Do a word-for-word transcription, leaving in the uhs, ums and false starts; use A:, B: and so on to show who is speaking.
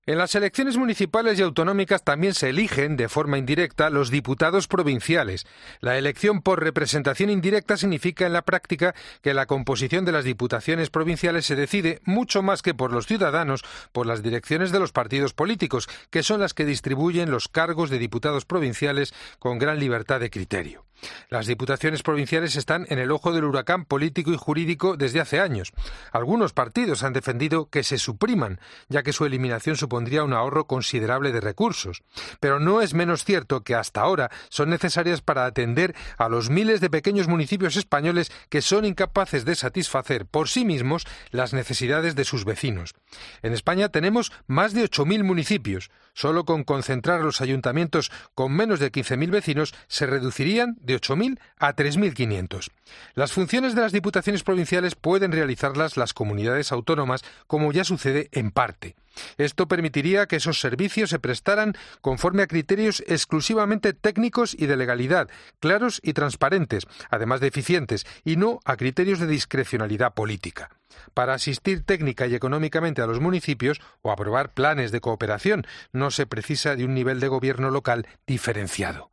A: En las elecciones municipales y autonómicas también se eligen, de forma indirecta, los diputados provinciales. La elección por representación indirecta significa en la práctica que la composición de las diputaciones provinciales se decide, mucho más que por los ciudadanos, por las direcciones de los partidos políticos, que son las que distribuyen los cargos de diputados provinciales con gran libertad de criterio. Las diputaciones provinciales están en el ojo del huracán político y jurídico desde hace años. Algunos partidos han defendido que se supriman, ya que su eliminación supondría un ahorro considerable de recursos. Pero no es menos cierto que hasta ahora son necesarias para atender a los miles de pequeños municipios españoles que son incapaces de satisfacer por sí mismos las necesidades de sus vecinos. En España tenemos más de ocho mil municipios. Solo con concentrar los ayuntamientos con menos de quince mil vecinos se reducirían de ocho mil a tres mil quinientos. Las funciones de las diputaciones provinciales pueden realizarlas las comunidades autónomas, como ya sucede en parte. Esto permitiría que esos servicios se prestaran conforme a criterios exclusivamente técnicos y de legalidad, claros y transparentes, además de eficientes, y no a criterios de discrecionalidad política. Para asistir técnica y económicamente a los municipios o aprobar planes de cooperación, no se precisa de un nivel de gobierno local diferenciado.